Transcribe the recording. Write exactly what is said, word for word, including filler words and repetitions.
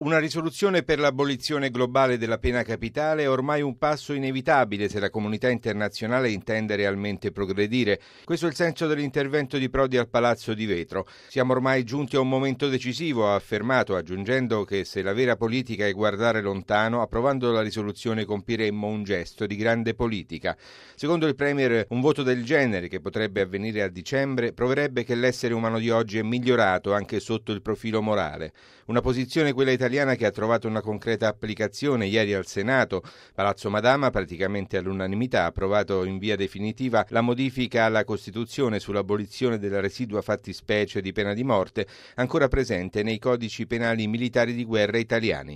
Una risoluzione per l'abolizione globale della pena capitale è ormai un passo inevitabile se la comunità internazionale intende realmente progredire. Questo è il senso dell'intervento di Prodi al Palazzo di Vetro. Siamo ormai giunti a un momento decisivo, ha affermato, aggiungendo che se la vera politica è guardare lontano, approvando la risoluzione compiremmo un gesto di grande politica. Secondo il Premier, un voto del genere, che potrebbe avvenire a dicembre, proverebbe che l'essere umano di oggi è migliorato anche sotto il profilo morale. Una posizione, quella italiana, che ha trovato una concreta applicazione ieri al Senato. Palazzo Madama, praticamente all'unanimità, ha approvato in via definitiva la modifica alla Costituzione sull'abolizione della residua fattispecie di pena di morte, ancora presente nei codici penali militari di guerra italiani.